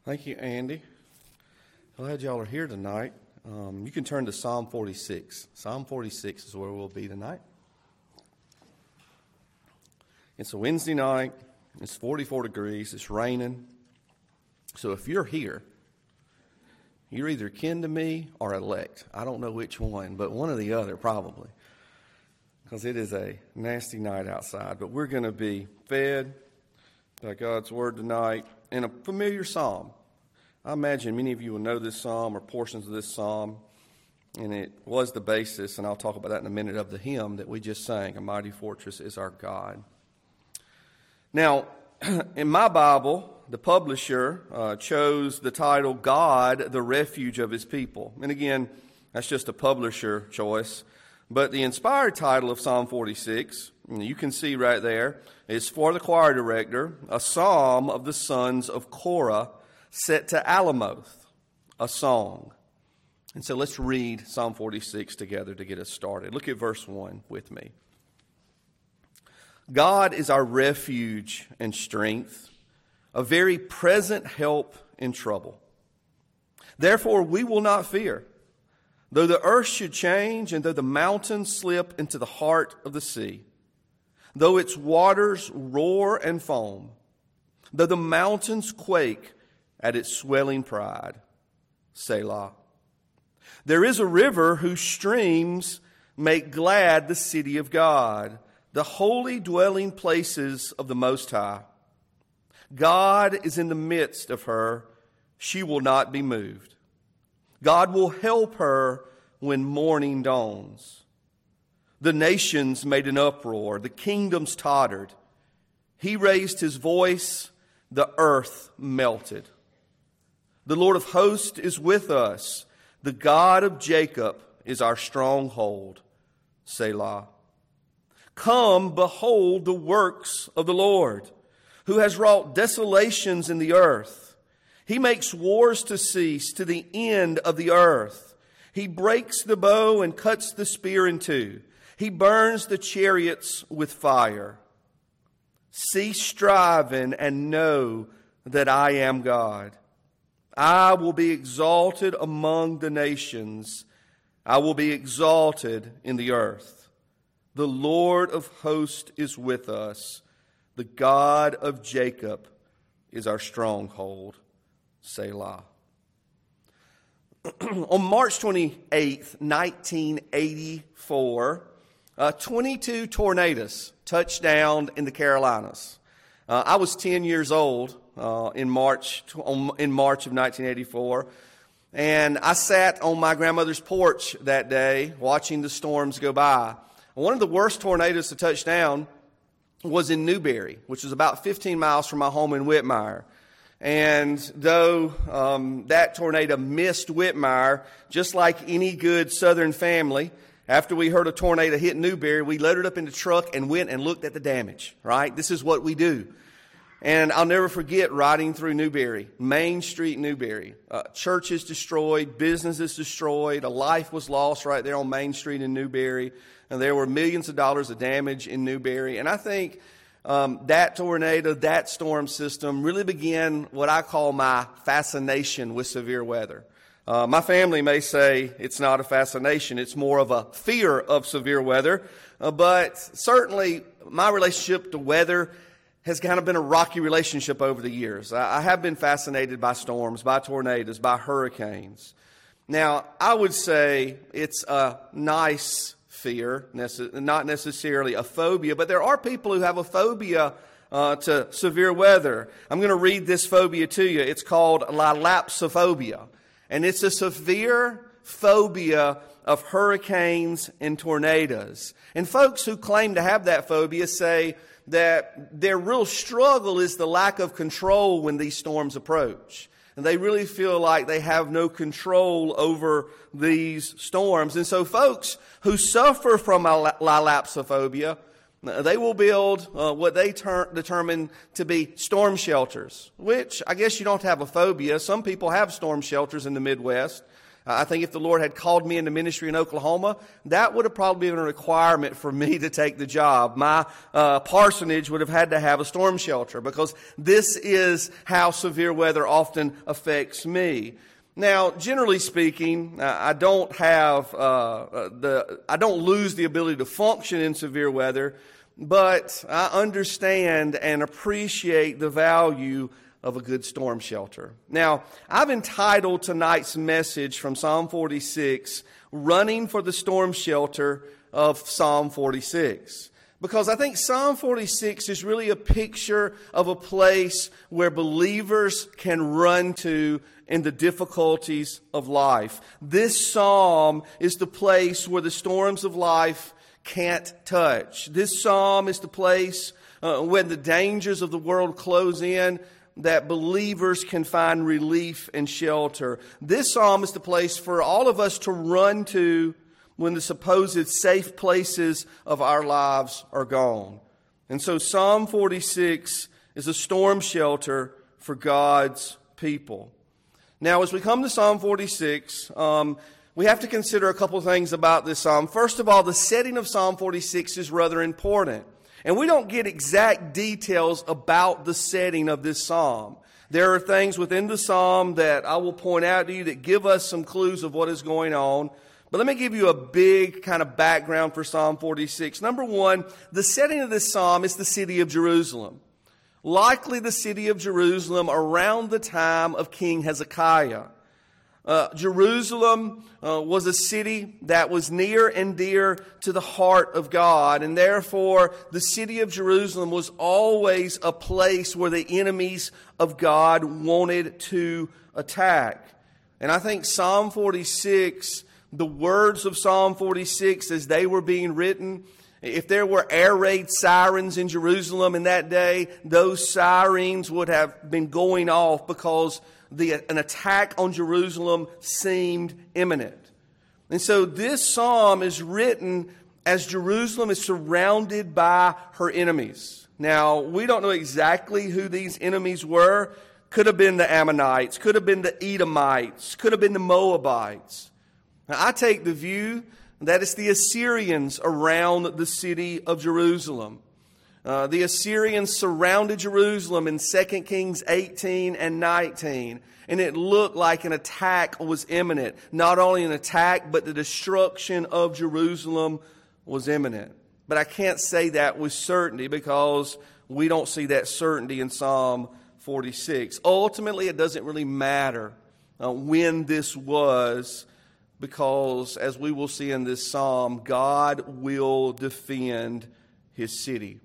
Thank you, Andy. Glad y'all are here tonight. You can turn to Psalm 46. Psalm 46 is where we'll be tonight. It's a Wednesday night. It's 44 degrees. It's raining. So if you're here, you're either kin to me or elect. I don't know which one, but one or the other probably, because it is a nasty night outside. But we're going to be fed by God's Word tonight in a familiar psalm. I imagine many of you will know this psalm or portions of this psalm, and it was the basis, and I'll talk about that in a minute, of the hymn that we just sang, "A Mighty Fortress is Our God." Now, in my Bible, the publisher chose the title, "God, the Refuge of His People." And again, that's just a publisher choice. But the inspired title of Psalm 46, you can see right there, is for the choir director, a psalm of the sons of Korah, set to Alamoth, a song. And so let's read Psalm 46 together to get us started. Look at verse 1 with me. God is our refuge and strength, a very present help in trouble. Therefore we will not fear, though the earth should change and though the mountains slip into the heart of the sea, though its waters roar and foam, though the mountains quake at its swelling pride. Selah. There is a river whose streams make glad the city of God, the holy dwelling places of the Most High. God is in the midst of her. She will not be moved. God will help her when morning dawns. The nations made an uproar. The kingdoms tottered. He raised his voice. The earth melted. The Lord of hosts is with us. The God of Jacob is our stronghold. Selah. Come, behold the works of the Lord, who has wrought desolations in the earth. He makes wars to cease to the end of the earth. He breaks the bow and cuts the spear in two. He burns the chariots with fire. Cease striving and know that I am God. I will be exalted among the nations. I will be exalted in the earth. The Lord of hosts is with us. The God of Jacob is our stronghold. Selah. On March 28th, 1984, 22 tornadoes touched down in the Carolinas. I was 10 years old in March of 1984, and I sat on my grandmother's porch that day watching the storms go by. One of the worst tornadoes to touch down was in Newberry, which was about 15 miles from my home in Whitmire. And though that tornado missed Whitmire, just like any good Southern family, after we heard a tornado hit Newberry, we loaded up in the truck and went and looked at the damage, right? This is what we do. And I'll never forget riding through Newberry, Main Street, Newberry. Churches destroyed, businesses destroyed, a life was lost right there on Main Street in Newberry. And there were millions of dollars of damage in Newberry. And I think that tornado, that storm system really began what I call my fascination with severe weather. My family may say it's not a fascination, it's more of a fear of severe weather. But certainly my relationship to weather has kind of been a rocky relationship over the years. I have been fascinated by storms, by tornadoes, by hurricanes. Now, I would say it's a nice fear, not necessarily a phobia, but there are people who have a phobia to severe weather. I'm going to read this phobia to you. It's called lalapsophobia, and it's a severe phobia of hurricanes and tornadoes. And folks who claim to have that phobia say that their real struggle is the lack of control when these storms approach. And they really feel like they have no control over these storms. And so folks who suffer from lalapsophobia, they will build what they determine to be storm shelters, which I guess you don't have a phobia. Some people have storm shelters in the Midwest. I think if the Lord had called me into ministry in Oklahoma, that would have probably been a requirement for me to take the job. My parsonage would have had to have a storm shelter because this is how severe weather often affects me. Now, generally speaking, I don't lose the ability to function in severe weather, but I understand and appreciate the value of a good storm shelter. Now, I've entitled tonight's message from Psalm 46, Running for the Storm Shelter of Psalm 46. Because I think Psalm 46 is really a picture of a place where believers can run to in the difficulties of life. This psalm is the place where the storms of life can't touch. This psalm is the place when the dangers of the world close in, that believers can find relief and shelter. This psalm is the place for all of us to run to when the supposed safe places of our lives are gone. And so Psalm 46 is a storm shelter for God's people. Now, as we come to Psalm 46, we have to consider a couple things about this psalm. First of all, the setting of Psalm 46 is rather important. And we don't get exact details about the setting of this psalm. There are things within the psalm that I will point out to you that give us some clues of what is going on. But let me give you a big kind of background for Psalm 46. Number one, the setting of this psalm is the city of Jerusalem. Likely the city of Jerusalem around the time of King Hezekiah. Jerusalem was a city that was near and dear to the heart of God, and therefore the city of Jerusalem was always a place where the enemies of God wanted to attack. And I think Psalm 46, the words of Psalm 46 as they were being written, if there were air raid sirens in Jerusalem in that day, those sirens would have been going off because an attack on Jerusalem seemed imminent. And so this psalm is written as Jerusalem is surrounded by her enemies. Now, we don't know exactly who these enemies were. Could have been the Ammonites, could have been the Edomites, could have been the Moabites. Now, I take the view that it's the Assyrians around the city of Jerusalem. The Assyrians surrounded Jerusalem in 2 Kings 18 and 19. And it looked like an attack was imminent. Not only an attack, but the destruction of Jerusalem was imminent. But I can't say that with certainty because we don't see that certainty in Psalm 46. Ultimately, it doesn't really matter when this was, because as we will see in this psalm, God will defend His city.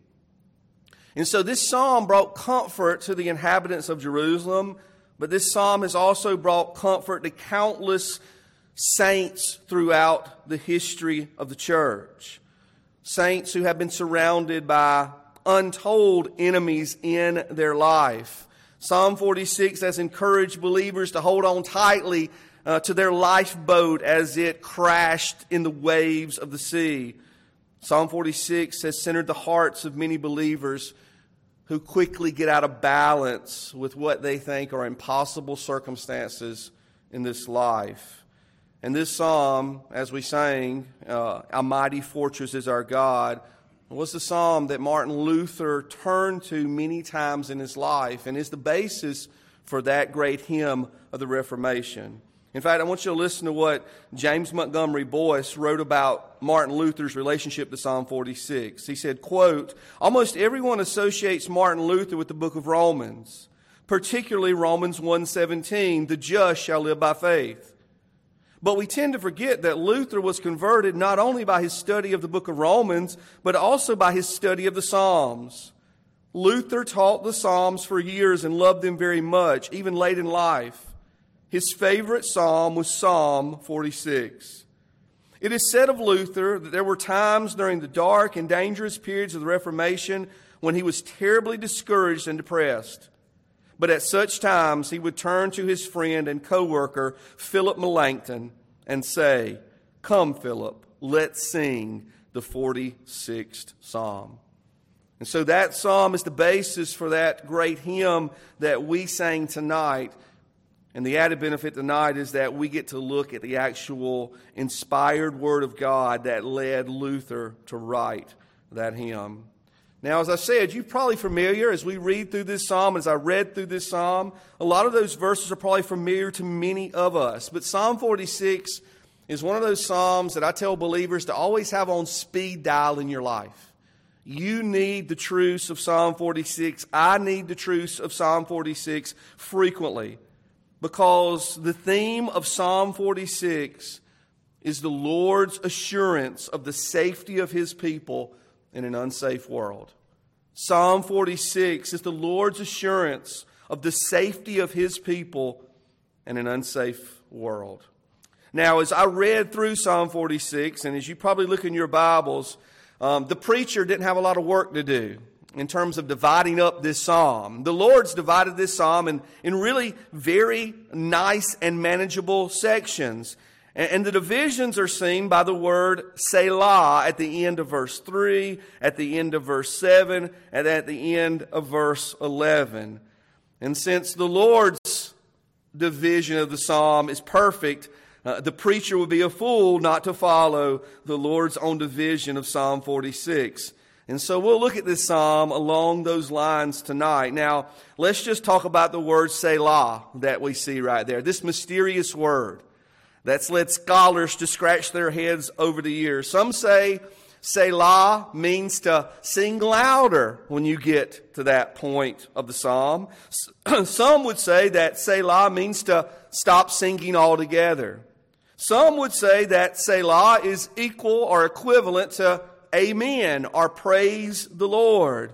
And so this psalm brought comfort to the inhabitants of Jerusalem, but this psalm has also brought comfort to countless saints throughout the history of the church. Saints who have been surrounded by untold enemies in their life. Psalm 46 has encouraged believers to hold on tightly to their lifeboat as it crashed in the waves of the sea. Psalm 46 has centered the hearts of many believers who quickly get out of balance with what they think are impossible circumstances in this life. And this psalm, as we sang, "A mighty fortress is our God," was the psalm that Martin Luther turned to many times in his life and is the basis for that great hymn of the Reformation. In fact, I want you to listen to what James Montgomery Boyce wrote about Martin Luther's relationship to Psalm 46. He said, quote, "Almost everyone associates Martin Luther with the book of Romans, particularly Romans 1:17, 'The just shall live by faith.' But we tend to forget that Luther was converted not only by his study of the book of Romans, but also by his study of the Psalms. Luther taught the Psalms for years and loved them very much, even late in life. His favorite psalm was Psalm 46. It is said of Luther that there were times during the dark and dangerous periods of the Reformation when he was terribly discouraged and depressed. But at such times he would turn to his friend and co-worker, Philip Melanchthon, and say, 'Come, Philip, let's sing the 46th Psalm.'" And so that psalm is the basis for that great hymn that we sang tonight. And the added benefit tonight is that we get to look at the actual inspired Word of God that led Luther to write that hymn. Now, as I said, you're probably familiar as we read through this psalm, as I read through this psalm, a lot of those verses are probably familiar to many of us. But Psalm 46 is one of those psalms that I tell believers to always have on speed dial in your life. You need the truths of Psalm 46. I need the truths of Psalm 46 frequently, because the theme of Psalm 46 is the Lord's assurance of the safety of His people in an unsafe world. Psalm 46 is the Lord's assurance of the safety of His people in an unsafe world. Now, as I read through Psalm 46, and as you probably look in your Bibles, the preacher didn't have a lot of work to do in terms of dividing up this psalm. The Lord's divided this psalm in really very nice and manageable sections. And the divisions are seen by the word Selah at the end of verse 3, at the end of verse 7, and at the end of verse 11. And since the Lord's division of the psalm is perfect, the preacher would be a fool not to follow the Lord's own division of Psalm 46. And so we'll look at this psalm along those lines tonight. Now, let's just talk about the word Selah that we see right there. This mysterious word that's led scholars to scratch their heads over the years. Some say Selah means to sing louder when you get to that point of the psalm. Some would say that Selah means to stop singing altogether. Some would say that Selah is equal or equivalent to Amen, or praise the Lord.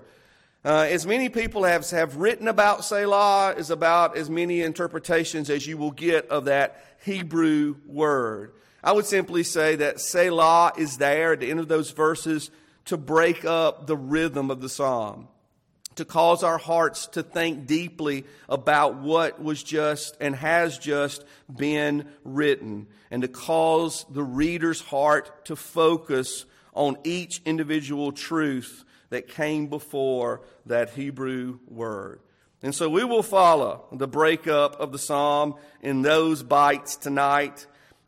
As many people have written about Selah, is about as many interpretations as you will get of that Hebrew word. I would simply say that Selah is there at the end of those verses to break up the rhythm of the psalm, to cause our hearts to think deeply about what was just and has just been written, and to cause the reader's heart to focus on each individual truth that came before that Hebrew word. And so we will follow the breakup of the psalm in those bites tonight.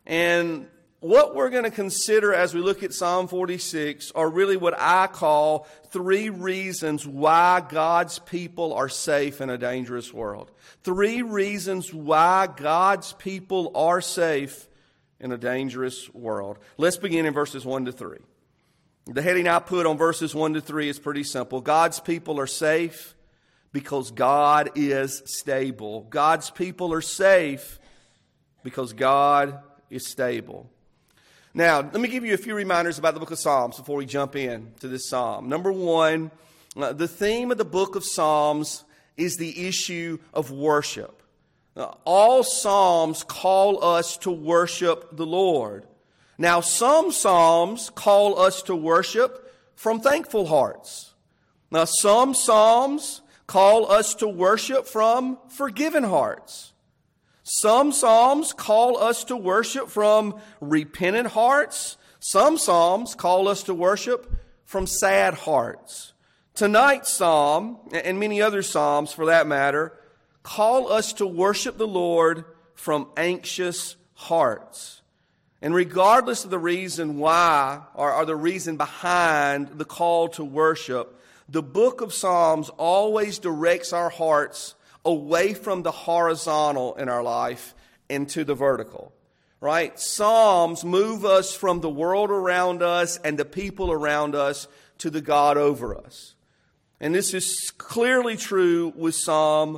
And what we're going to consider as we look at Psalm 46 are really what I call 3 reasons why God's people are safe in a dangerous world. 3 reasons why God's people are safe in a dangerous world. Let's begin in verses 1 to 3. The heading I put on verses 1 to 3 is pretty simple. God's people are safe because God is stable. God's people are safe because God is stable. Now, let me give you a few reminders about the book of Psalms before we jump in to this psalm. Number 1, the theme of the book of Psalms is the issue of worship. All psalms call us to worship the Lord. Now, some psalms call us to worship from thankful hearts. Now, some psalms call us to worship from forgiven hearts. Some psalms call us to worship from repentant hearts. Some psalms call us to worship from sad hearts. Tonight's psalm, and many other psalms for that matter, call us to worship the Lord from anxious hearts. And regardless of the reason why, or the reason behind the call to worship, the book of Psalms always directs our hearts away from the horizontal in our life and to the vertical. Right? Psalms move us from the world around us and the people around us to the God over us. And this is clearly true with Psalm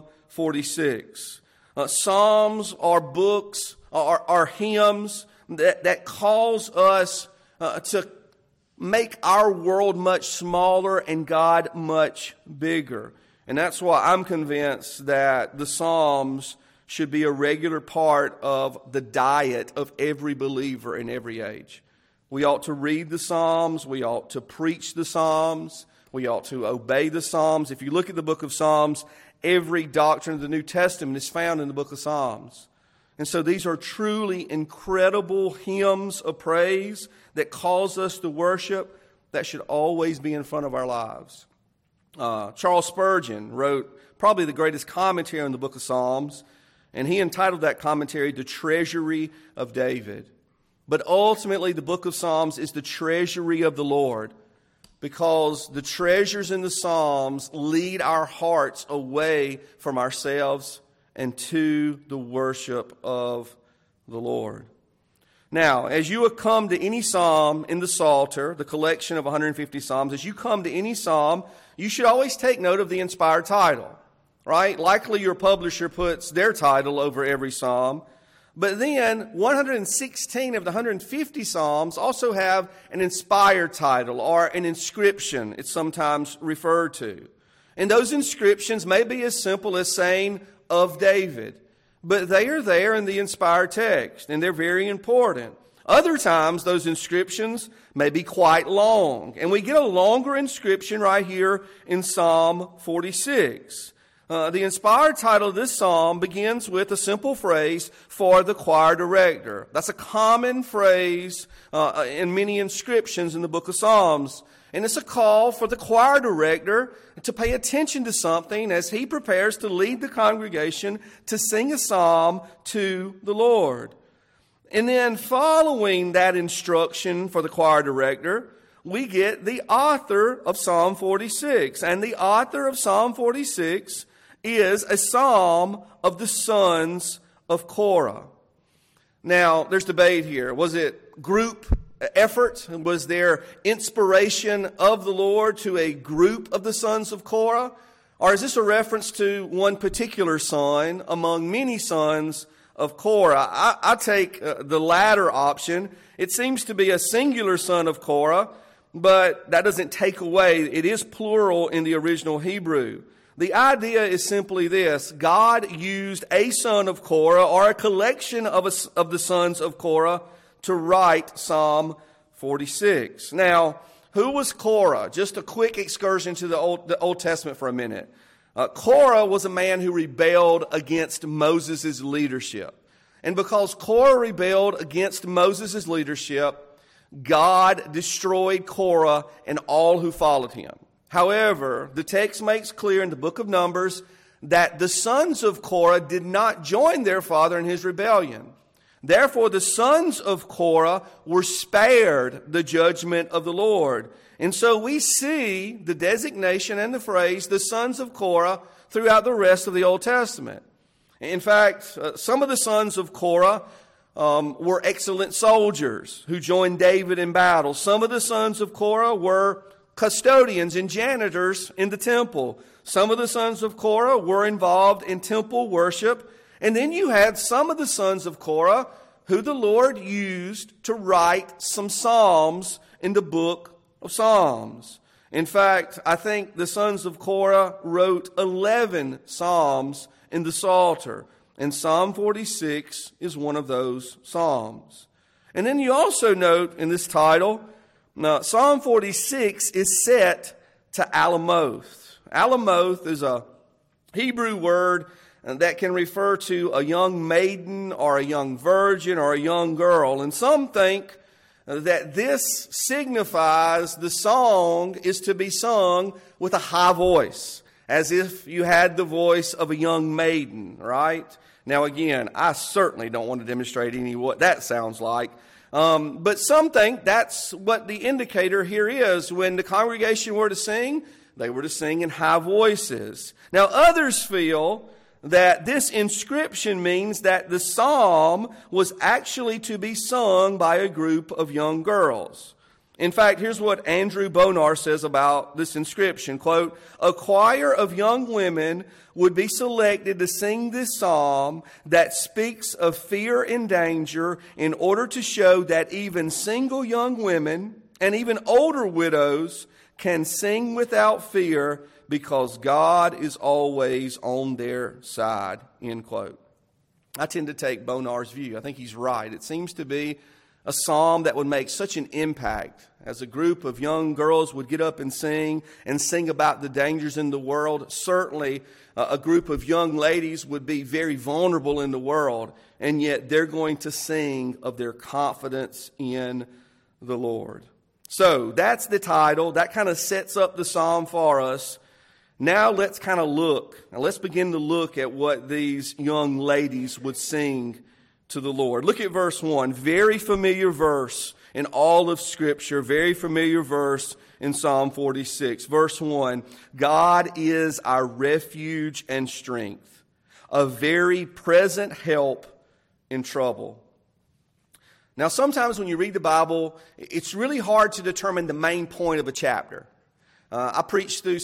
46. Psalms are books, are hymns that calls us to make our world much smaller and God much bigger. And that's why I'm convinced that the Psalms should be a regular part of the diet of every believer in every age. We ought to read the Psalms. We ought to preach the Psalms. We ought to obey the Psalms. If you look at the book of Psalms, every doctrine of the New Testament is found in the book of Psalms. And so these are truly incredible hymns of praise that cause us to worship that should always be in front of our lives. Charles Spurgeon wrote probably the greatest commentary on the book of Psalms. And he entitled that commentary, The Treasury of David. But ultimately, the book of Psalms is the treasury of the Lord, because the treasures in the Psalms lead our hearts away from ourselves and to the worship of the Lord. Now, as you come to any psalm in the Psalter, the collection of 150 psalms, as you come to any psalm, you should always take note of the inspired title, right? Likely your publisher puts their title over every psalm. But then 116 of the 150 psalms also have an inspired title or an inscription, it's sometimes referred to. And those inscriptions may be as simple as saying, of David. But they are there in the inspired text, and they're very important. Other times, those inscriptions may be quite long. And we get a longer inscription right here in Psalm 46. The inspired title of this psalm begins with a simple phrase, for the choir director. That's a common phrase in many inscriptions in the book of Psalms. And it's a call for the choir director to pay attention to something as he prepares to lead the congregation to sing a psalm to the Lord. And then following that instruction for the choir director, we get the author of Psalm 46. And the author of Psalm 46 is a psalm of the sons of Korah. Now, there's debate here. Was it group effort? Was there inspiration of the Lord to a group of the sons of Korah? Or is this a reference to one particular son among many sons of Korah? I take the latter option. It seems to be a singular son of Korah, but that doesn't take away. It is plural in the original Hebrew. The idea is simply this: God used a son of Korah or a collection of the sons of Korah to write Psalm 46. Now, who was Korah? Just a quick excursion to the Old Testament for a minute. Korah was a man who rebelled against Moses' leadership. And because Korah rebelled against Moses' leadership, God destroyed Korah and all who followed him. However, the text makes clear in the book of Numbers that the sons of Korah did not join their father in his rebellion. Therefore, the sons of Korah were spared the judgment of the Lord. And so we see the designation and the phrase, the sons of Korah, throughout the rest of the Old Testament. In fact, some of the sons of Korah were excellent soldiers who joined David in battle. Some of the sons of Korah were custodians and janitors in the temple. Some of the sons of Korah were involved in temple worship. And then you had some of the sons of Korah who the Lord used to write some psalms in the book of Psalms. In fact, I think the sons of Korah wrote 11 psalms in the Psalter. And Psalm 46 is one of those psalms. And then you also note in this title, Psalm 46 is set to Alamoth. Alamoth is a Hebrew word that can refer to a young maiden or a young virgin or a young girl. And some think that this signifies the song is to be sung with a high voice, as if you had the voice of a young maiden, right? Now again, I certainly don't want to demonstrate what that sounds like. But some think that's what the indicator here is. When the congregation were to sing, they were to sing in high voices. Now others feel that this inscription means that the psalm was actually to be sung by a group of young girls. In fact, here's what Andrew Bonar says about this inscription, quote, "A choir of young women would be selected to sing this psalm that speaks of fear and danger in order to show that even single young women and even older widows can sing without fear because God is always on their side," end quote. I tend to take Bonar's view. I think he's right. It seems to be a psalm that would make such an impact as a group of young girls would get up and sing about the dangers in the world. Certainly, a group of young ladies would be very vulnerable in the world, and yet they're going to sing of their confidence in the Lord. So that's the title. That kind of sets up the psalm for us. Now let's let's begin to look at what these young ladies would sing to the Lord. Look at verse 1, very familiar verse in all of Scripture, very familiar verse in Psalm 46. Verse 1, God is our refuge and strength, a very present help in trouble. Now sometimes when you read the Bible, it's really hard to determine the main point of a chapter. I preached through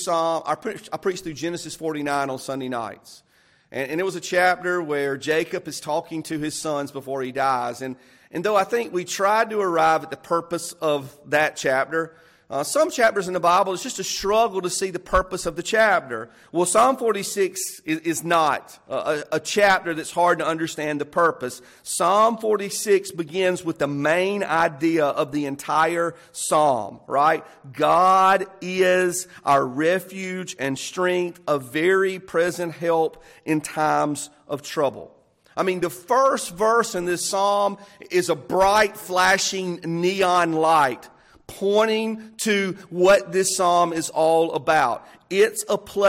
Genesis 49 on Sunday nights. And it was a chapter where Jacob is talking to his sons before he dies. And though I think we tried to arrive at the purpose of that chapter, some chapters in the Bible, it's just a struggle to see the purpose of the chapter. Well, Psalm 46 is not a chapter that's hard to understand the purpose. Psalm 46 begins with the main idea of the entire psalm, right? God is our refuge and strength, a very present help in times of trouble. I mean, the first verse in this psalm is a bright, flashing neon light pointing to what this psalm is all about. It's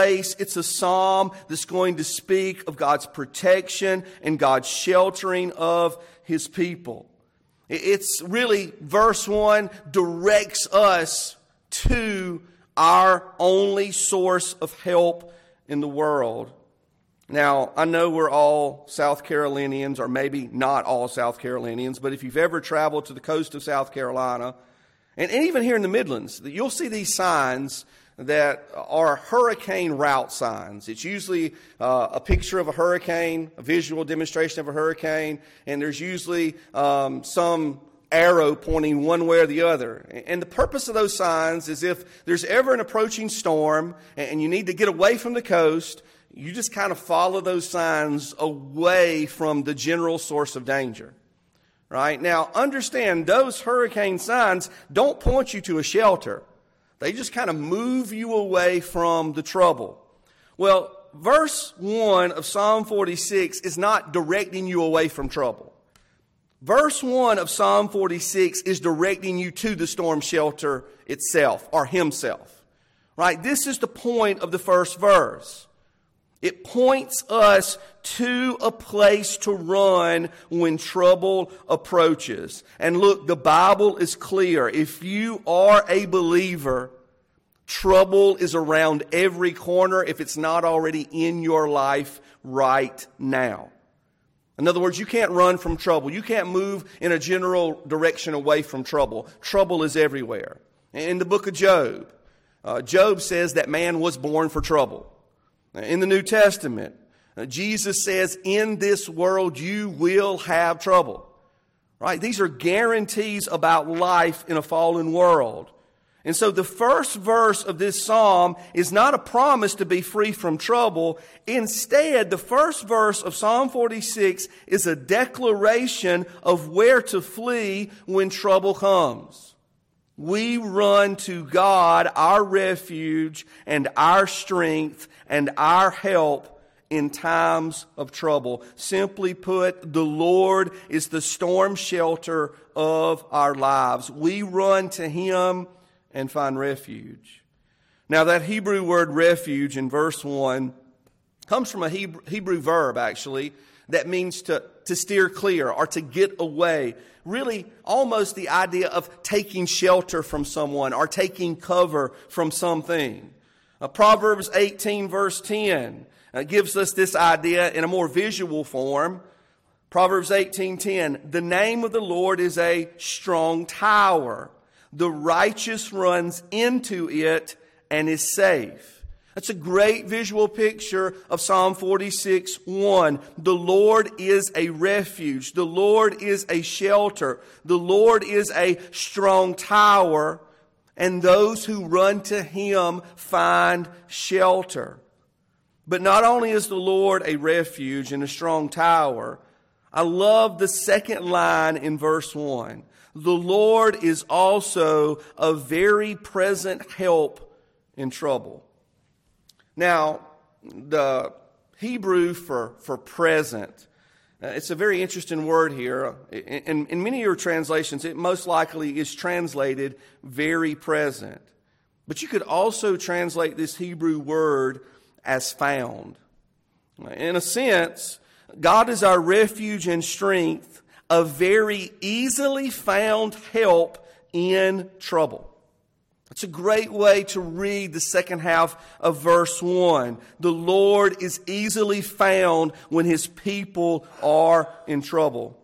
a psalm that's going to speak of God's protection and God's sheltering of His people. It's really, verse 1 directs us to our only source of help in the world. Now, I know we're all South Carolinians, or maybe not all South Carolinians, but if you've ever traveled to the coast of South Carolina, and even here in the Midlands, you'll see these signs that are hurricane route signs. It's usually a picture of a hurricane, a visual demonstration of a hurricane, and there's usually some arrow pointing one way or the other. And the purpose of those signs is if there's ever an approaching storm and you need to get away from the coast, you just kind of follow those signs away from the general source of danger. Right? Now, understand, those hurricane signs don't point you to a shelter. They just kind of move you away from the trouble. Well, verse 1 of Psalm 46 is not directing you away from trouble. Verse 1 of Psalm 46 is directing you to the storm shelter itself, or himself. Right? This is the point of the first verse. It points us to a place to run when trouble approaches. And look, the Bible is clear. If you are a believer, trouble is around every corner if it's not already in your life right now. In other words, you can't run from trouble. You can't move in a general direction away from trouble. Trouble is everywhere. In the book of Job, Job says that man was born for trouble. In the New Testament, Jesus says, in this world you will have trouble. Right? These are guarantees about life in a fallen world. And so the first verse of this psalm is not a promise to be free from trouble. Instead, the first verse of Psalm 46 is a declaration of where to flee when trouble comes. We run to God, our refuge and our strength and our help in times of trouble. Simply put, the Lord is the storm shelter of our lives. We run to Him and find refuge. Now that Hebrew word refuge in verse 1 comes from a Hebrew verb, actually, that means to steer clear or to get away. Really, almost the idea of taking shelter from someone or taking cover from something. Proverbs 18 verse 10 gives us this idea in a more visual form. Proverbs 18:10, the name of the Lord is a strong tower. The righteous runs into it and is safe. That's a great visual picture of Psalm 46:1. The Lord is a refuge. The Lord is a shelter. The Lord is a strong tower. And those who run to Him find shelter. But not only is the Lord a refuge and a strong tower, I love the second line in verse 1. The Lord is also a very present help in trouble. Now, the Hebrew for present, it's a very interesting word here. In many of your translations, it most likely is translated very present. But you could also translate this Hebrew word as found. In a sense, God is our refuge and strength, a very easily found help in trouble. It's a great way to read the second half of verse 1. The Lord is easily found when His people are in trouble.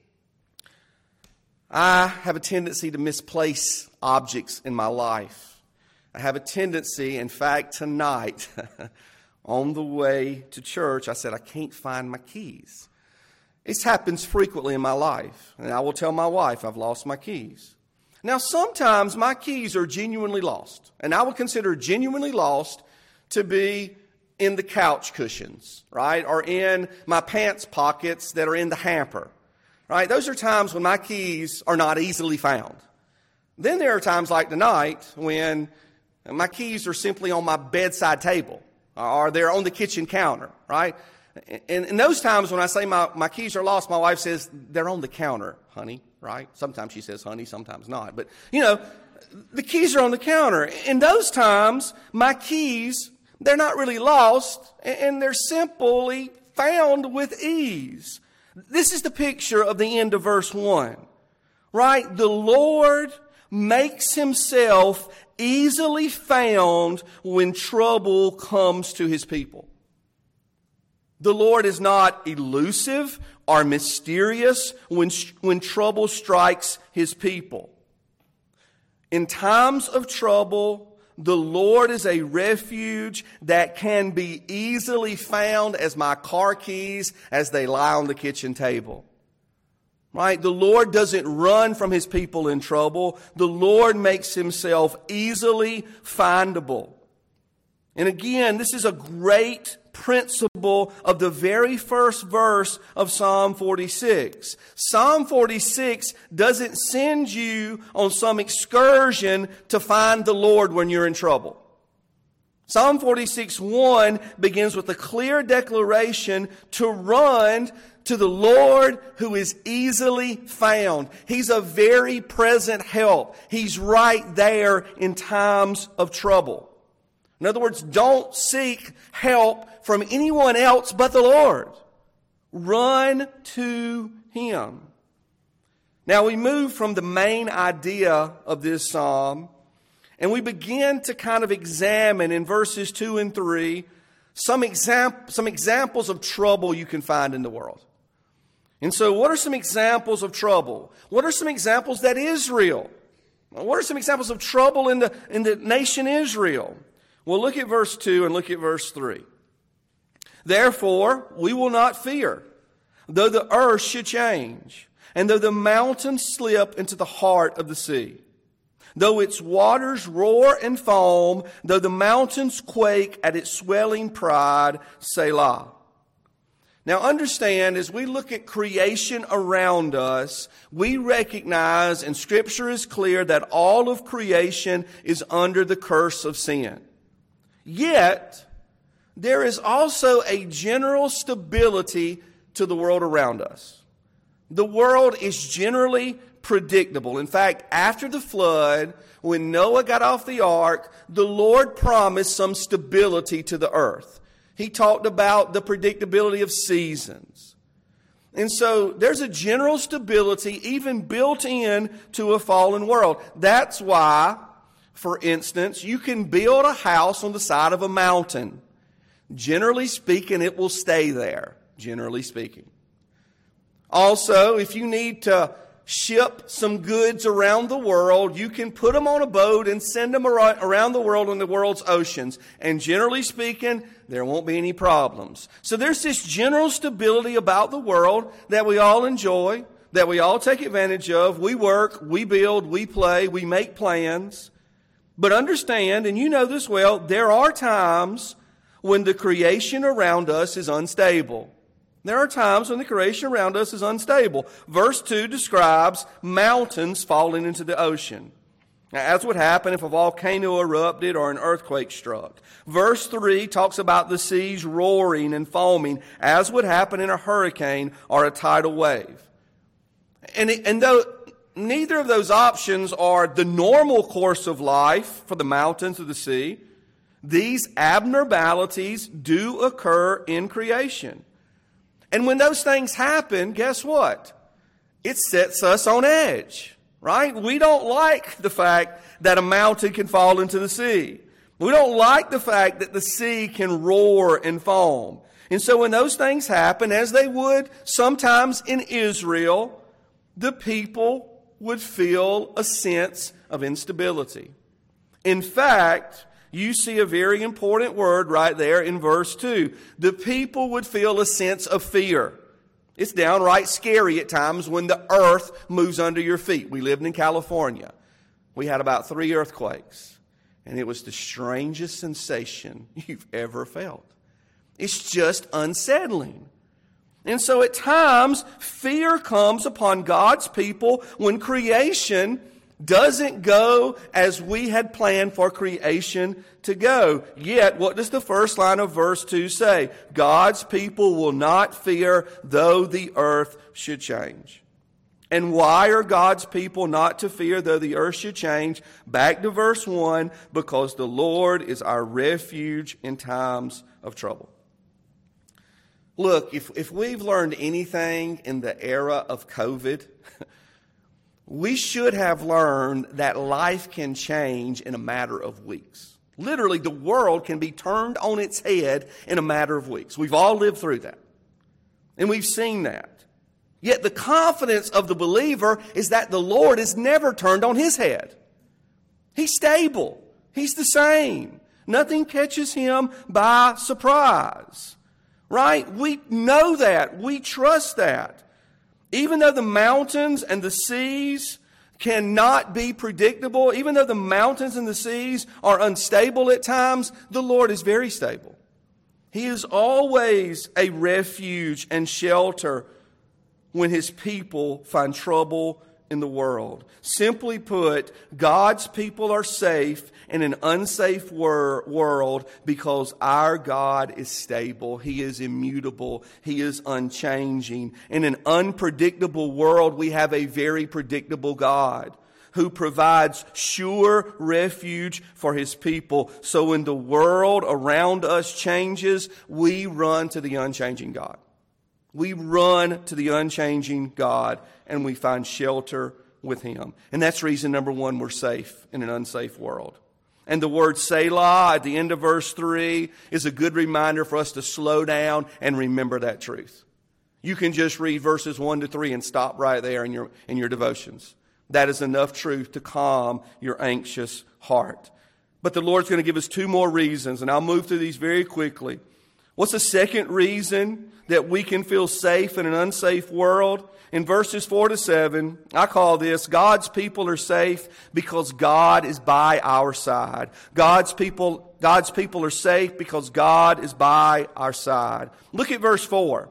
I have a tendency to misplace objects in my life. I have a tendency, in fact, tonight, on the way to church, I said, I can't find my keys. This happens frequently in my life. And I will tell my wife, I've lost my keys. Now, sometimes my keys are genuinely lost. And I would consider genuinely lost to be in the couch cushions, right? Or in my pants pockets that are in the hamper, right? Those are times when my keys are not easily found. Then there are times like tonight when my keys are simply on my bedside table or they're on the kitchen counter, right? And in those times when I say my keys are lost, my wife says, they're on the counter, honey, right? Sometimes she says honey, sometimes not. But, the keys are on the counter. In those times, my keys, they're not really lost, and they're simply found with ease. This is the picture of the end of verse 1, right? The Lord makes Himself easily found when trouble comes to His people. The Lord is not elusive or mysterious when trouble strikes His people. In times of trouble, the Lord is a refuge that can be easily found as my car keys as they lie on the kitchen table. Right? The Lord doesn't run from His people in trouble. The Lord makes Himself easily findable. And again, this is a great principle of the very first verse of Psalm 46. Psalm 46 doesn't send you on some excursion to find the Lord when you're in trouble. Psalm 46:1 begins with a clear declaration to run to the Lord who is easily found. He's a very present help. He's right there in times of trouble. In other words, don't seek help from anyone else but the Lord. Run to Him. Now we move from the main idea of this psalm, and we begin to kind of examine in verses 2 and 3 some examples of trouble you can find in the world. And so what are some examples of trouble? What are some examples that Israel? What are some examples of trouble in the nation Israel? Well, look at verse 2 and look at verse 3. Therefore, we will not fear, though the earth should change, and though the mountains slip into the heart of the sea, though its waters roar and foam, though the mountains quake at its swelling pride, Selah. Now understand, as we look at creation around us, we recognize, and Scripture is clear, that all of creation is under the curse of sin. Yet, there is also a general stability to the world around us. The world is generally predictable. In fact, after the flood, when Noah got off the ark, the Lord promised some stability to the earth. He talked about the predictability of seasons. And so there's a general stability even built in to a fallen world. That's why, for instance, you can build a house on the side of a mountain. Generally speaking, it will stay there, generally speaking. Also, if you need to ship some goods around the world, you can put them on a boat and send them around the world in the world's oceans. And generally speaking, there won't be any problems. So there's this general stability about the world that we all enjoy, that we all take advantage of. We work, we build, we play, we make plans. But understand, and you know this well, there are times when the creation around us is unstable. There are times when the creation around us is unstable. Verse 2 describes mountains falling into the ocean. Now, as would happen if a volcano erupted or an earthquake struck. Verse 3 talks about the seas roaring and foaming, as would happen in a hurricane or a tidal wave. And though neither of those options are the normal course of life for the mountains or the sea. These abnormalities do occur in creation. And when those things happen, guess what? It sets us on edge, right? We don't like the fact that a mountain can fall into the sea. We don't like the fact that the sea can roar and foam. And so when those things happen, as they would sometimes in Israel, the people would feel a sense of instability. In fact, you see a very important word right there in verse 2. The people would feel a sense of fear. It's downright scary at times when the earth moves under your feet. We lived in California. We had about 3 earthquakes, and it was the strangest sensation you've ever felt. It's just unsettling. And so at times, fear comes upon God's people when creation doesn't go as we had planned for creation to go. Yet, what does the first line of verse 2 say? God's people will not fear though the earth should change. And why are God's people not to fear though the earth should change? Back to verse 1, because the Lord is our refuge in times of trouble. Look, if we've learned anything in the era of COVID, we should have learned that life can change in a matter of weeks. Literally, the world can be turned on its head in a matter of weeks. We've all lived through that. And we've seen that. Yet the confidence of the believer is that the Lord is never turned on his head. He's stable. He's the same. Nothing catches him by surprise. Right? We know that. We trust that. Even though the mountains and the seas cannot be predictable, even though the mountains and the seas are unstable at times, the Lord is very stable. He is always a refuge and shelter when His people find trouble in the world. Simply put, God's people are safe in an unsafe world because our God is stable. He is immutable. He is unchanging. In an unpredictable world, we have a very predictable God who provides sure refuge for His people. So when the world around us changes, we run to the unchanging God. We run to the unchanging God and we find shelter with Him. And that's reason number 1, we're safe in an unsafe world. And the word Selah at the end of verse 3 is a good reminder for us to slow down and remember that truth. You can just read verses 1 to 3 and stop right there in your devotions. That is enough truth to calm your anxious heart. But the Lord's going to give us 2 more reasons, and I'll move through these very quickly. What's the second reason that we can feel safe in an unsafe world? In verses 4 to 7, I call this, God's people are safe because God is by our side. God's people are safe because God is by our side. Look at verse 4.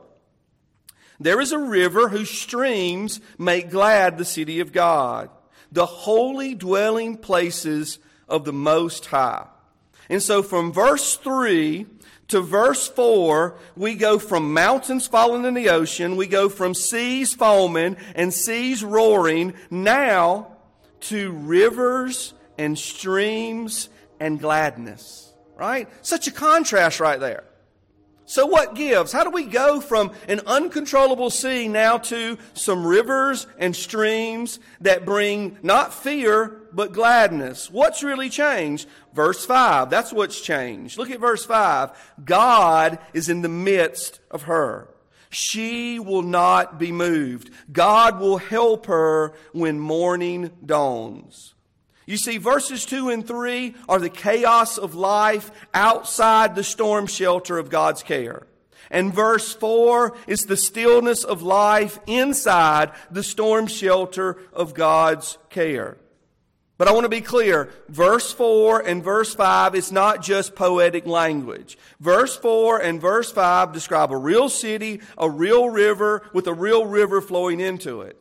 There is a river whose streams make glad the city of God, the holy dwelling places of the Most High. And so from verse 3 to verse 4, we go from mountains falling in the ocean, we go from seas foaming and seas roaring, now to rivers and streams and gladness. Right? Such a contrast right there. So what gives? How do we go from an uncontrollable sea now to some rivers and streams that bring not fear, but gladness? What's really changed? Verse 5, that's what's changed. Look at verse 5. God is in the midst of her. She will not be moved. God will help her when morning dawns. You see, verses 2 and 3 are the chaos of life outside the storm shelter of God's care. And verse 4 is the stillness of life inside the storm shelter of God's care. But I want to be clear, verse 4 and verse 5 is not just poetic language. Verse 4 and verse 5 describe a real city, a real river, with a real river flowing into it.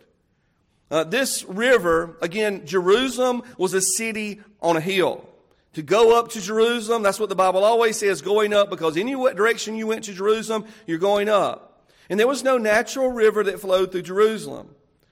This river, again, Jerusalem was a city on a hill. To go up to Jerusalem, that's what the Bible always says, going up, because any direction you went to Jerusalem, you're going up. And there was no natural river that flowed through Jerusalem.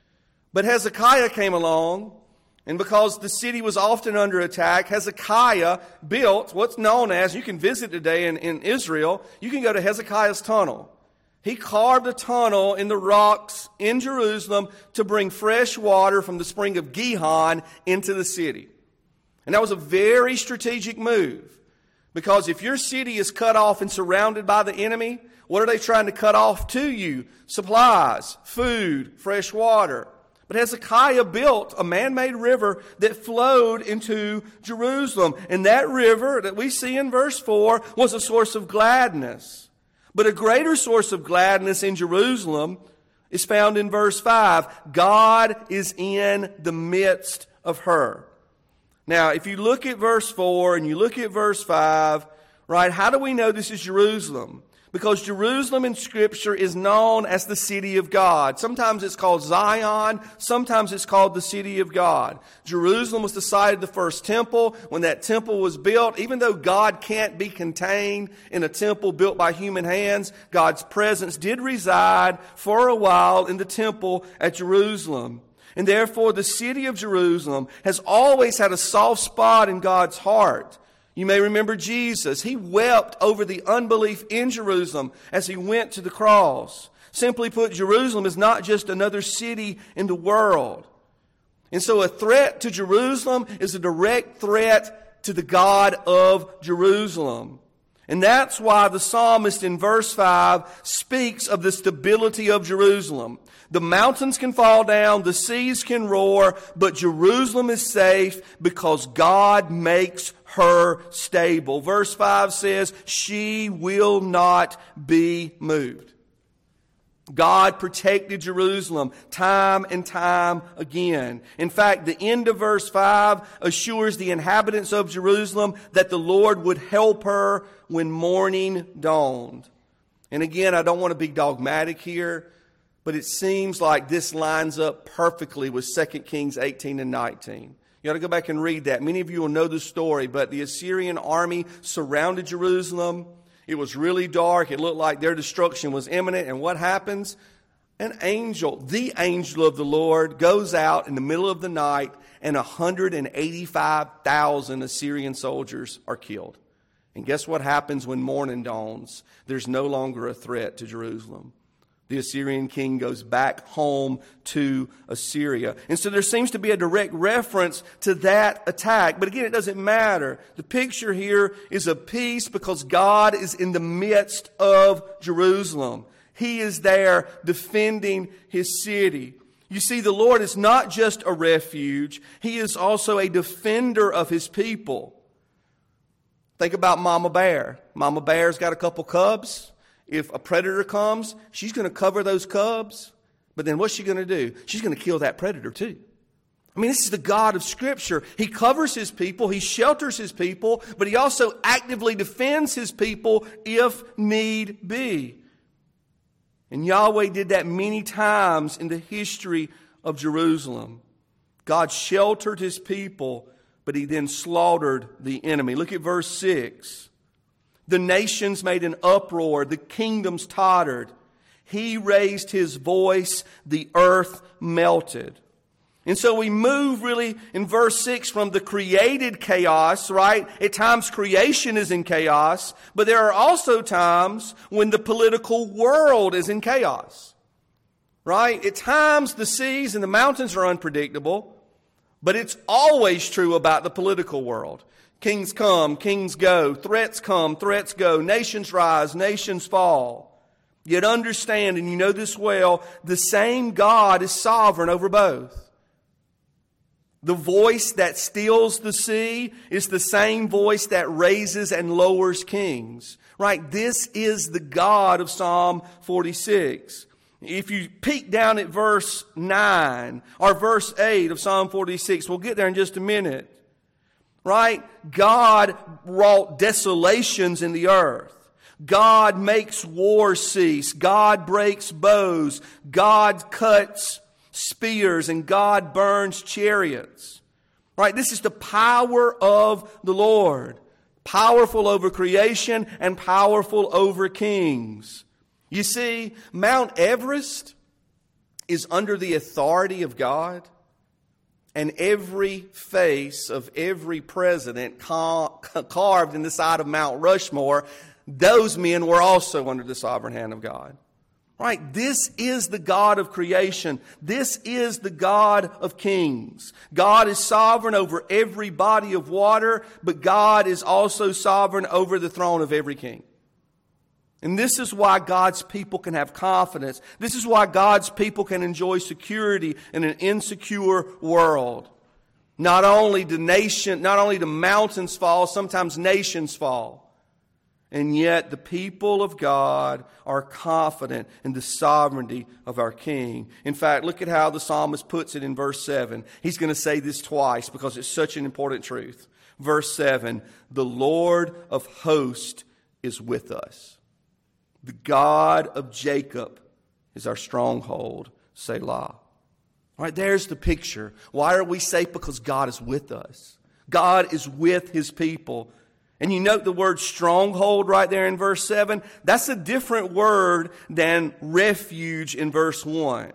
But Hezekiah came along, and because the city was often under attack, Hezekiah built what's known as, you can visit today in Israel, you can go to Hezekiah's tunnel. He carved a tunnel in the rocks in Jerusalem to bring fresh water from the spring of Gihon into the city. And that was a very strategic move, because if your city is cut off and surrounded by the enemy, what are they trying to cut off to you? Supplies, food, fresh water. But Hezekiah built a man-made river that flowed into Jerusalem. And that river that we see in verse 4 was a source of gladness. But a greater source of gladness in Jerusalem is found in verse 5. God is in the midst of her. Now, if you look at verse 4 and you look at verse 5, right, how do we know this is Jerusalem? Because Jerusalem in Scripture is known as the city of God. Sometimes it's called Zion. Sometimes it's called the city of God. Jerusalem was the site of the first temple. When that temple was built, even though God can't be contained in a temple built by human hands, God's presence did reside for a while in the temple at Jerusalem. And therefore, the city of Jerusalem has always had a soft spot in God's heart. You may remember Jesus. He wept over the unbelief in Jerusalem as he went to the cross. Simply put, Jerusalem is not just another city in the world. And so a threat to Jerusalem is a direct threat to the God of Jerusalem. And that's why the psalmist in verse 5 speaks of the stability of Jerusalem. The mountains can fall down, the seas can roar, but Jerusalem is safe because God makes her stable. Verse 5 says, she will not be moved. God protected Jerusalem time and time again. In fact, the end of verse 5 assures the inhabitants of Jerusalem that the Lord would help her when morning dawned. And again, I don't want to be dogmatic here, but it seems like this lines up perfectly with 2 Kings 18 and 19. You ought to go back and read that. Many of you will know the story, but the Assyrian army surrounded Jerusalem. It was really dark. It looked like their destruction was imminent. And what happens? An angel, the angel of the Lord, goes out in the middle of the night, and 185,000 Assyrian soldiers are killed. And guess what happens when morning dawns? There's no longer a threat to Jerusalem. The Assyrian king goes back home to Assyria. And so there seems to be a direct reference to that attack. But again, it doesn't matter. The picture here is of peace because God is in the midst of Jerusalem. He is there defending His city. You see, the Lord is not just a refuge. He is also a defender of His people. Think about Mama Bear. Mama Bear's got a couple cubs. If a predator comes, she's going to cover those cubs. But then what's she going to do? She's going to kill that predator too. I mean, this is the God of Scripture. He covers His people. He shelters His people. But He also actively defends His people if need be. And Yahweh did that many times in the history of Jerusalem. God sheltered His people, but He then slaughtered the enemy. Look at verse 6. The nations made an uproar. The kingdoms tottered. He raised His voice. The earth melted. And so we move really in verse 6 from the created chaos, right? At times creation is in chaos, but there are also times when the political world is in chaos, right? At times the seas and the mountains are unpredictable, but it's always true about the political world. Kings come, kings go. Threats come, threats go. Nations rise, nations fall. Yet understand, and you know this well, the same God is sovereign over both. The voice that stills the sea is the same voice that raises and lowers kings. Right? This is the God of Psalm 46. If you peek down at verse 9 or verse 8 of Psalm 46, we'll get there in just a minute. Right? God wrought desolations in the earth. God makes war cease. God breaks bows. God cuts spears, and God burns chariots. Right? This is the power of the Lord. Powerful over creation and powerful over kings. You see, Mount Everest is under the authority of God, and every face of every president carved in the side of Mount Rushmore, those men were also under the sovereign hand of God. Right? This is the God of creation. This is the God of kings. God is sovereign over every body of water, but God is also sovereign over the throne of every king. And this is why God's people can have confidence. This is why God's people can enjoy security in an insecure world. Not only do mountains fall, sometimes nations fall. And yet the people of God are confident in the sovereignty of our King. In fact, look at how the psalmist puts it in verse 7. He's going to say this twice because it's such an important truth. Verse 7, the Lord of hosts is with us. The God of Jacob is our stronghold, Selah. All right, there's the picture. Why are we safe? Because God is with us. God is with His people. And you note the word stronghold right there in verse 7. That's a different word than refuge in verse 1.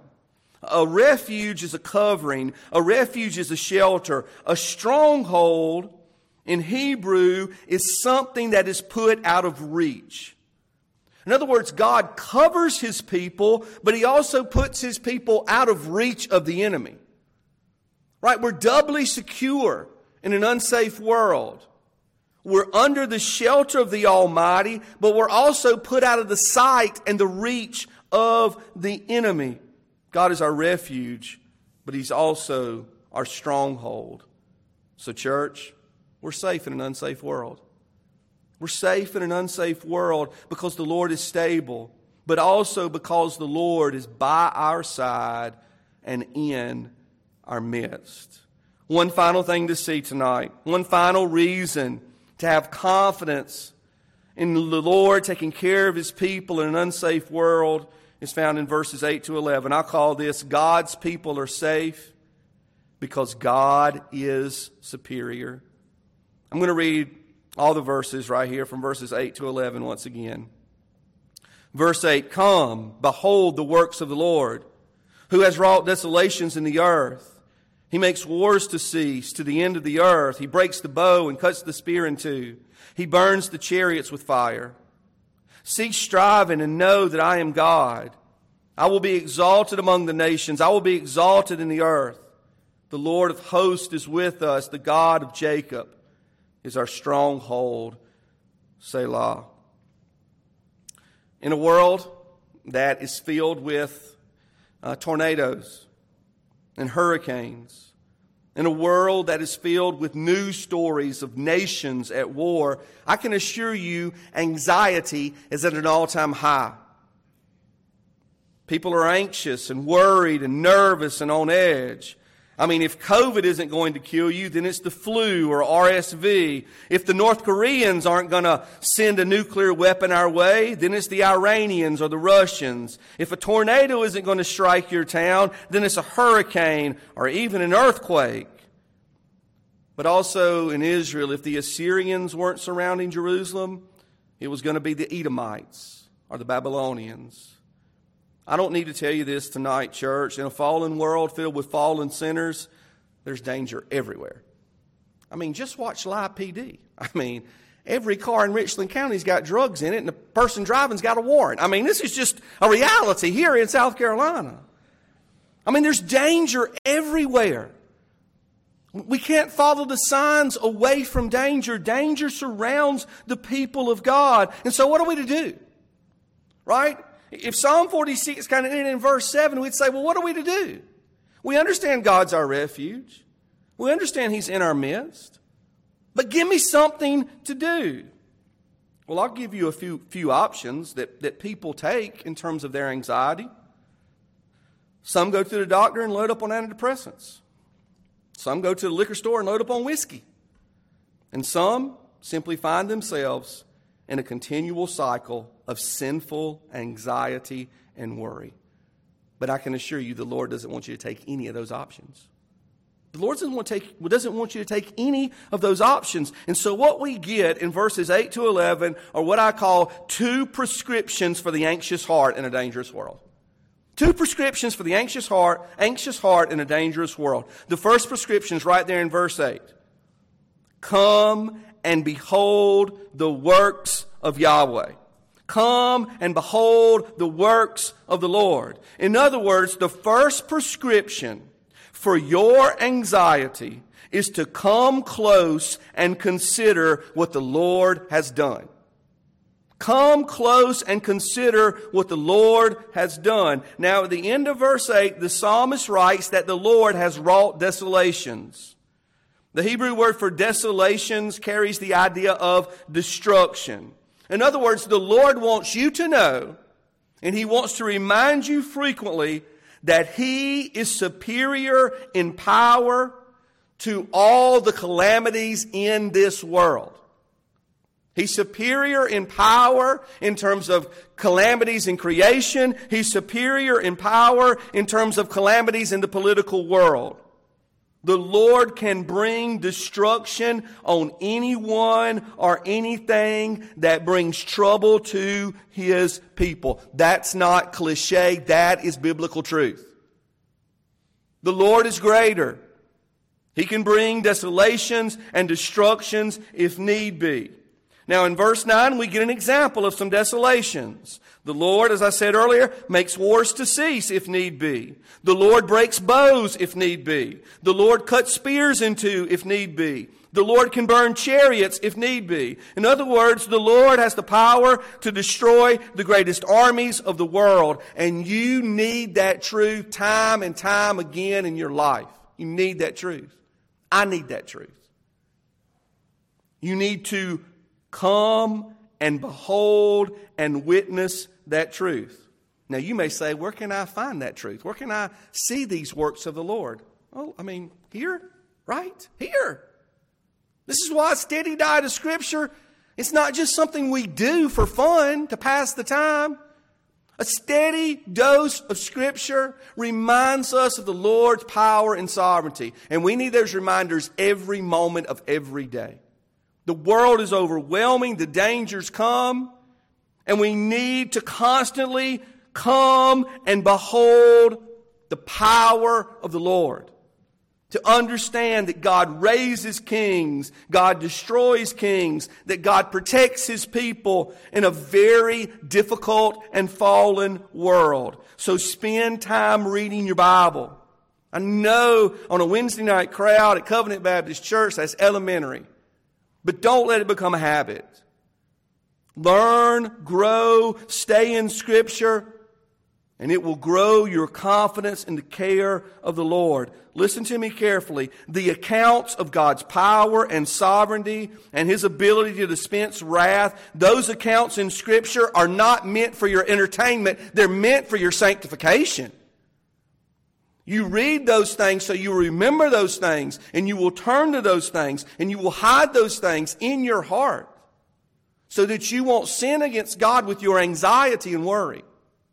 A refuge is a covering. A refuge is a shelter. A stronghold in Hebrew is something that is put out of reach. In other words, God covers His people, but He also puts His people out of reach of the enemy. Right? We're doubly secure in an unsafe world. We're under the shelter of the Almighty, but we're also put out of the sight and the reach of the enemy. God is our refuge, but He's also our stronghold. So, church, we're safe in an unsafe world. We're safe in an unsafe world because the Lord is stable, but also because the Lord is by our side and in our midst. One final thing to see tonight, one final reason to have confidence in the Lord taking care of His people in an unsafe world is found in verses 8 to 11. I call this God's people are safe because God is superior. I'm going to read all the verses right here from verses 8 to 11 once again. Verse 8, come, behold the works of the Lord, who has wrought desolations in the earth. He makes wars to cease to the end of the earth. He breaks the bow and cuts the spear in two. He burns the chariots with fire. Cease striving and know that I am God. I will be exalted among the nations. I will be exalted in the earth. The Lord of hosts is with us. The God of Jacob is our stronghold, Selah. In a world that is filled with tornadoes and hurricanes, in a world that is filled with news stories of nations at war, I can assure you anxiety is at an all-time high. People are anxious and worried and nervous and on edge. I mean, if COVID isn't going to kill you, then it's the flu or RSV. If the North Koreans aren't going to send a nuclear weapon our way, then it's the Iranians or the Russians. If a tornado isn't going to strike your town, then it's a hurricane or even an earthquake. But also in Israel, if the Assyrians weren't surrounding Jerusalem, it was going to be the Edomites or the Babylonians. I don't need to tell you this tonight, church. In a fallen world filled with fallen sinners, there's danger everywhere. I mean, just watch Live PD. I mean, every car in Richland County's got drugs in it, and the person driving's got a warrant. I mean, this is just a reality here in South Carolina. I mean, there's danger everywhere. We can't follow the signs away from danger. Danger surrounds the people of God. And so what are we to do? Right? If Psalm 46 kind of ended in verse 7, we'd say, well, what are we to do? We understand God's our refuge. We understand He's in our midst. But give me something to do. Well, I'll give you a few options that people take in terms of their anxiety. Some go to the doctor and load up on antidepressants. Some go to the liquor store and load up on whiskey. And some simply find themselves in a continual cycle of sinful anxiety and worry. But I can assure you the Lord doesn't want you to take any of those options. The Lord doesn't want you to take any of those options. And so what we get in verses 8 to 11 are what I call two prescriptions for the anxious heart in a dangerous world. Two prescriptions for the anxious heart in a dangerous world. The first prescription is right there in verse 8. Come and behold the works of Yahweh. Come and behold the works of the Lord. In other words, the first prescription for your anxiety is to come close and consider what the Lord has done. Come close and consider what the Lord has done. Now, at the end of verse 8, the psalmist writes that the Lord has wrought desolations. The Hebrew word for desolations carries the idea of destruction. In other words, the Lord wants you to know, and He wants to remind you frequently, that He is superior in power to all the calamities in this world. He's superior in power in terms of calamities in creation. He's superior in power in terms of calamities in the political world. The Lord can bring destruction on anyone or anything that brings trouble to His people. That's not cliche. That is biblical truth. The Lord is greater. He can bring desolations and destructions if need be. Now in verse 9 we get an example of some desolations. The Lord, as I said earlier, makes wars to cease if need be. The Lord breaks bows if need be. The Lord cuts spears in two if need be. The Lord can burn chariots if need be. In other words, the Lord has the power to destroy the greatest armies of the world. And you need that truth time and time again in your life. You need that truth. I need that truth. You need to come and behold and witness that truth. Now you may say, where can I find that truth? Where can I see these works of the Lord? Oh, here, right? Here. This is why a steady diet of Scripture, it's not just something we do for fun to pass the time. A steady dose of Scripture reminds us of the Lord's power and sovereignty. And we need those reminders every moment of every day. The world is overwhelming. The dangers come. And we need to constantly come and behold the power of the Lord. To understand that God raises kings, God destroys kings, that God protects His people in a very difficult and fallen world. So spend time reading your Bible. I know on a Wednesday night crowd at Covenant Baptist Church, that's elementary. But don't let it become a habit. Learn, grow, stay in Scripture, and it will grow your confidence in the care of the Lord. Listen to me carefully. The accounts of God's power and sovereignty and His ability to dispense wrath, those accounts in Scripture are not meant for your entertainment. They're meant for your sanctification. You read those things so you remember those things, and you will turn to those things, and you will hide those things in your heart so that you won't sin against God with your anxiety and worry.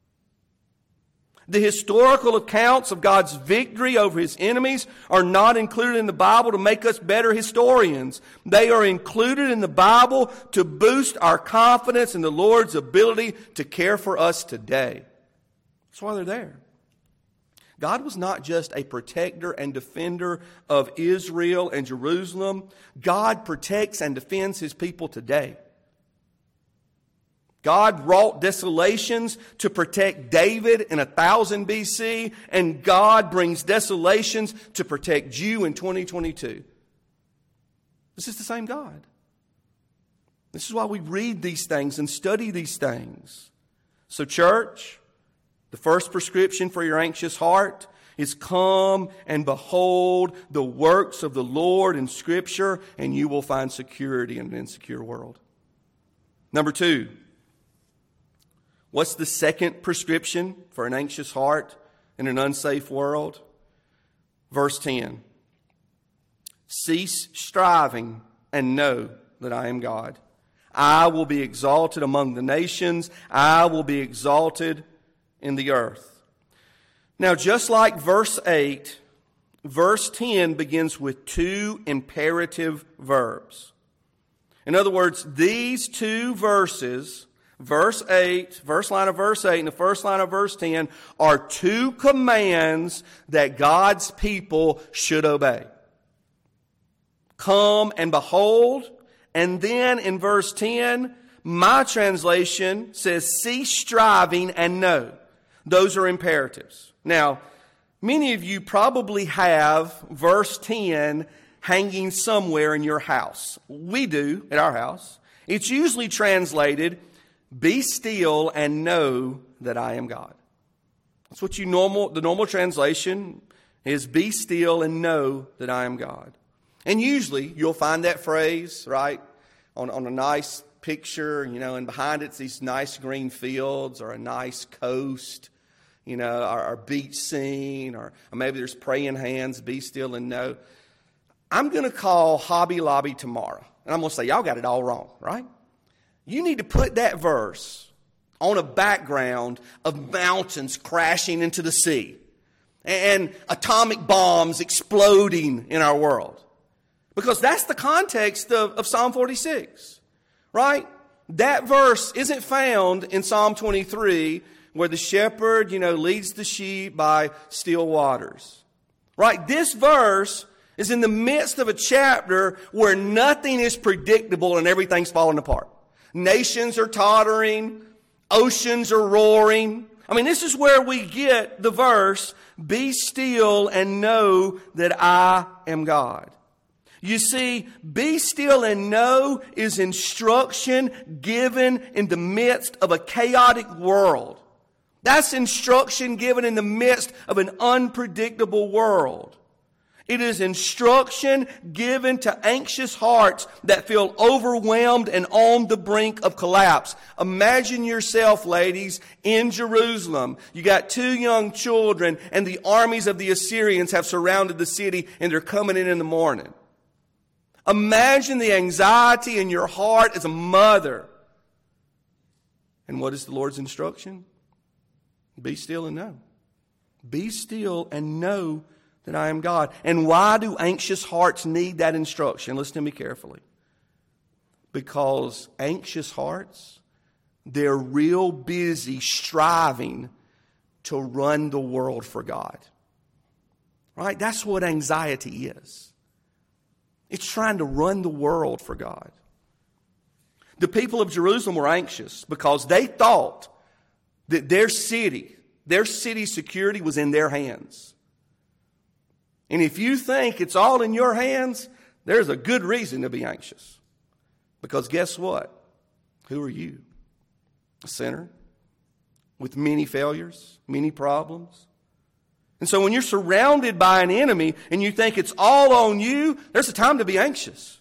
The historical accounts of God's victory over His enemies are not included in the Bible to make us better historians. They are included in the Bible to boost our confidence in the Lord's ability to care for us today. That's why they're there. God was not just a protector and defender of Israel and Jerusalem. God protects and defends His people today. God wrought desolations to protect David in 1000 BC, and God brings desolations to protect you in 2022. This is the same God. This is why we read these things and study these things. So, church, the first prescription for your anxious heart is come and behold the works of the Lord in Scripture, and you will find security in an insecure world. Number 2. What's the second prescription for an anxious heart in an unsafe world? Verse 10. Cease striving and know that I am God. I will be exalted among the nations. I will be exalted in the earth. Now, just like verse 8, verse 10 begins with two imperative verbs. In other words, these two verses, verse 8, first line of verse 8 and the first line of verse 10 are two commands that God's people should obey. Come and behold. And then in verse 10, my translation says, cease striving and know. Those are imperatives. Now, many of you probably have verse 10 hanging somewhere in your house. We do at our house. It's usually translated, be still and know that I am God. That's what the normal translation is, be still and know that I am God. And usually you'll find that phrase, right, on a nice picture, and behind it's these nice green fields or a nice coast, or beach scene, or maybe there's praying hands, be still and know. I'm going to call Hobby Lobby tomorrow, and I'm going to say, y'all got it all wrong, right? You need to put that verse on a background of mountains crashing into the sea and atomic bombs exploding in our world. Because that's the context of Psalm 46, right? That verse isn't found in Psalm 23 where the shepherd, leads the sheep by still waters, right? This verse is in the midst of a chapter where nothing is predictable and everything's falling apart. Nations are tottering, oceans are roaring. This is where we get the verse, be still and know that I am God. You see, be still and know is instruction given in the midst of a chaotic world. That's instruction given in the midst of an unpredictable world. It is instruction given to anxious hearts that feel overwhelmed and on the brink of collapse. Imagine yourself, ladies, in Jerusalem. You got two young children and the armies of the Assyrians have surrounded the city and they're coming in the morning. Imagine the anxiety in your heart as a mother. And what is the Lord's instruction? Be still and know. Be still and know that I am God. And why do anxious hearts need that instruction? Listen to me carefully. Because anxious hearts, they're real busy striving to run the world for God. Right? That's what anxiety is. It's trying to run the world for God. The people of Jerusalem were anxious because they thought that their city security was in their hands. And if you think it's all in your hands, there's a good reason to be anxious. Because guess what? Who are you? A sinner with many failures, many problems. And so when you're surrounded by an enemy and you think it's all on you, there's a time to be anxious.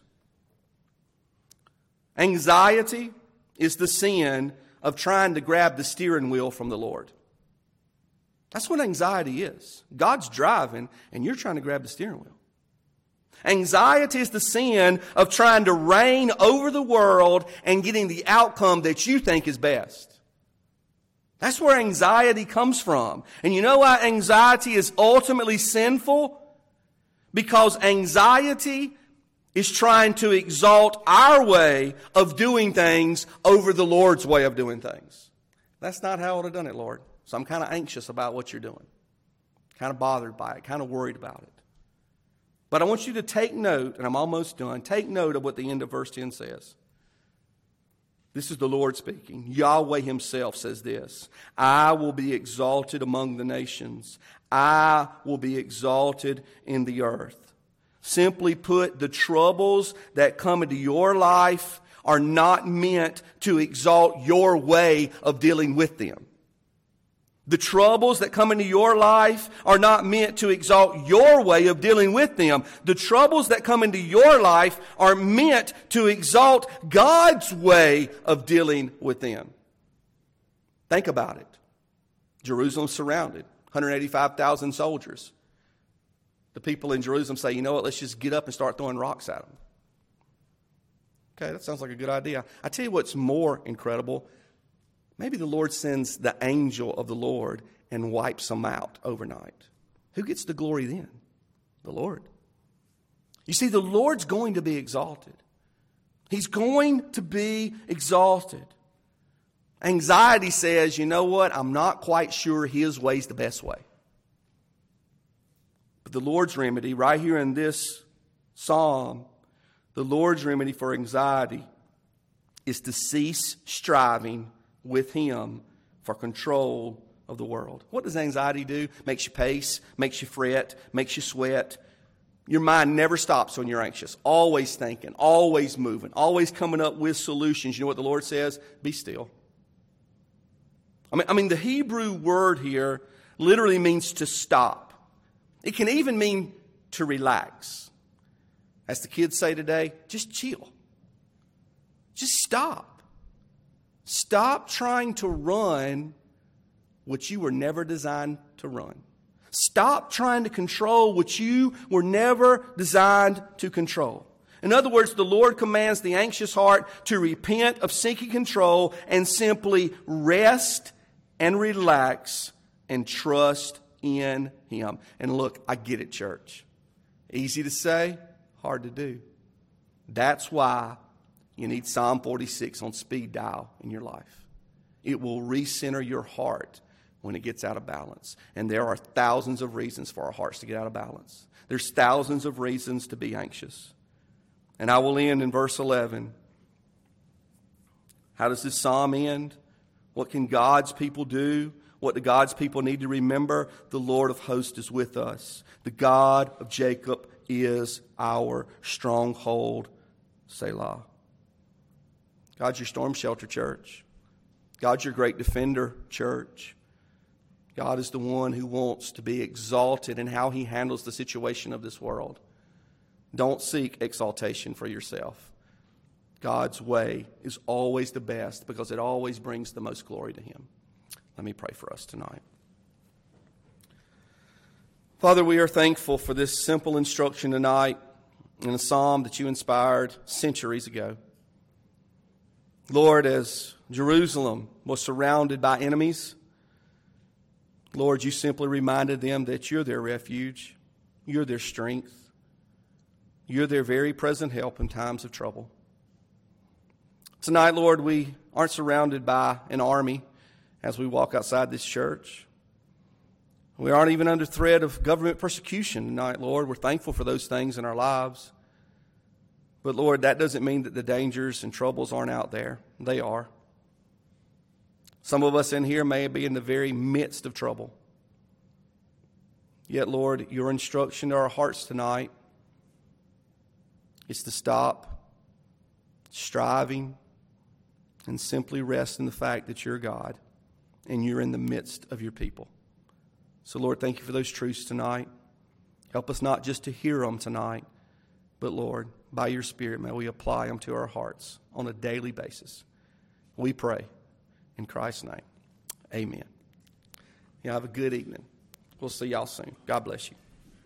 Anxiety is the sin of trying to grab the steering wheel from the Lord. That's what anxiety is. God's driving and you're trying to grab the steering wheel. Anxiety is the sin of trying to reign over the world and getting the outcome that you think is best. That's where anxiety comes from. And you know why anxiety is ultimately sinful? Because anxiety is trying to exalt our way of doing things over the Lord's way of doing things. That's not how I would have done it, Lord. So I'm kind of anxious about what you're doing. Kind of bothered by it, kind of worried about it. But I want you to take note, and I'm almost done, take note of what the end of verse 10 says. This is the Lord speaking. Yahweh himself says this, I will be exalted among the nations. I will be exalted in the earth. Simply put, the troubles that come into your life are not meant to exalt your way of dealing with them. The troubles that come into your life are not meant to exalt your way of dealing with them. The troubles that come into your life are meant to exalt God's way of dealing with them. Think about it. Jerusalem surrounded, 185,000 soldiers. The people in Jerusalem say, you know what, let's just get up and start throwing rocks at them. Okay, that sounds like a good idea. I tell you what's more incredible. Maybe the Lord sends the angel of the Lord and wipes them out overnight. Who gets the glory then? The Lord. You see, the Lord's going to be exalted. He's going to be exalted. Anxiety says, you know what, I'm not quite sure His way's the best way. But the Lord's remedy, right here in this psalm, the Lord's remedy for anxiety is to cease striving with Him for control of the world. What does anxiety do? Makes you pace, makes you fret, makes you sweat. Your mind never stops when you're anxious. Always thinking, always moving, always coming up with solutions. You know what the Lord says? Be still. I mean, the Hebrew word here literally means to stop. It can even mean to relax. As the kids say today, just chill. Just stop. Stop trying to run what you were never designed to run. Stop trying to control what you were never designed to control. In other words, the Lord commands the anxious heart to repent of seeking control and simply rest and relax and trust in Him. And look, I get it, church. Easy to say, hard to do. That's why you need Psalm 46 on speed dial in your life. It will recenter your heart when it gets out of balance. And there are thousands of reasons for our hearts to get out of balance. There's thousands of reasons to be anxious. And I will end in verse 11. How does this psalm end? What can God's people do? What do God's people need to remember? The Lord of hosts is with us. The God of Jacob is our stronghold. Selah. God's your storm shelter, church. God's your great defender, church. God is the one who wants to be exalted in how He handles the situation of this world. Don't seek exaltation for yourself. God's way is always the best because it always brings the most glory to Him. Let me pray for us tonight. Father, we are thankful for this simple instruction tonight in a psalm that You inspired centuries ago. Lord, as Jerusalem was surrounded by enemies, Lord, You simply reminded them that You're their refuge, You're their strength, You're their very present help in times of trouble. Tonight, Lord, we aren't surrounded by an army as we walk outside this church. We aren't even under threat of government persecution tonight, Lord. We're thankful for those things in our lives. But, Lord, that doesn't mean that the dangers and troubles aren't out there. They are. Some of us in here may be in the very midst of trouble. Yet, Lord, Your instruction to our hearts tonight is to stop striving and simply rest in the fact that You're God and You're in the midst of Your people. So, Lord, thank You for those truths tonight. Help us not just to hear them tonight, but, Lord, by Your Spirit, may we apply them to our hearts on a daily basis. We pray in Christ's name. Amen. You have a good evening. We'll see y'all soon. God bless you.